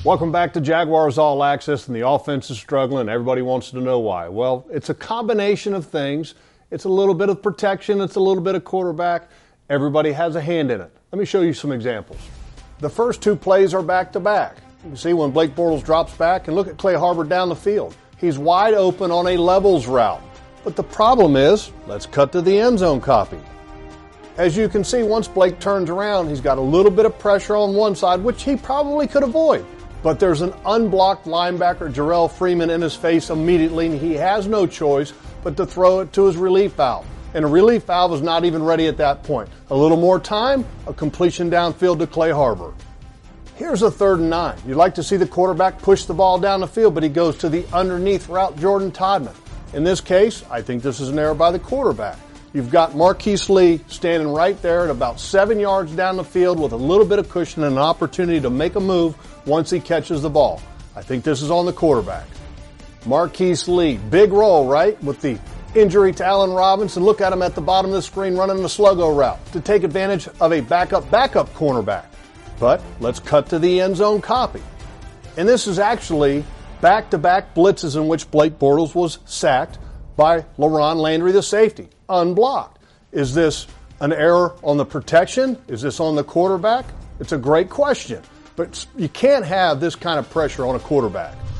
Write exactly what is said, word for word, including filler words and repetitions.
Welcome back to Jaguars All Access, and the offense is struggling. Everybody wants to know why. Well, it's a combination of things. It's a little bit of protection. It's a little bit of quarterback. Everybody has a hand in it. Let me show you some examples. The first two plays are back-to-back. You can see when Blake Bortles drops back, and look at Clay Harbor down the field. He's wide open on a levels route. But the problem is, let's cut to the end zone copy. As you can see, once Blake turns around, he's got a little bit of pressure on one side, which he probably could avoid. But there's an unblocked linebacker, Jarrell Freeman, in his face immediately, and he has no choice but to throw it to his relief valve. And a relief valve is not even ready at that point. A little more time, a completion downfield to Clay Harbor. Here's a third and nine. You'd like to see the quarterback push the ball down the field, but he goes to the underneath route, Jordan Todman. In this case, I think this is an error by the quarterback. You've got Marquise Lee standing right there at about seven yards down the field with a little bit of cushion and an opportunity to make a move once he catches the ball. I think this is on the quarterback. Marquise Lee, big role, right? With the injury to Allen Robinson. Look at him at the bottom of the screen running the sluggo route to take advantage of a backup, backup cornerback. But let's cut to the end zone copy. And this is actually back-to-back blitzes in which Blake Bortles was sacked by LaRon Landry, the safety, unblocked. Is this an error on the protection? Is this on the quarterback? It's a great question, but you can't have this kind of pressure on a quarterback.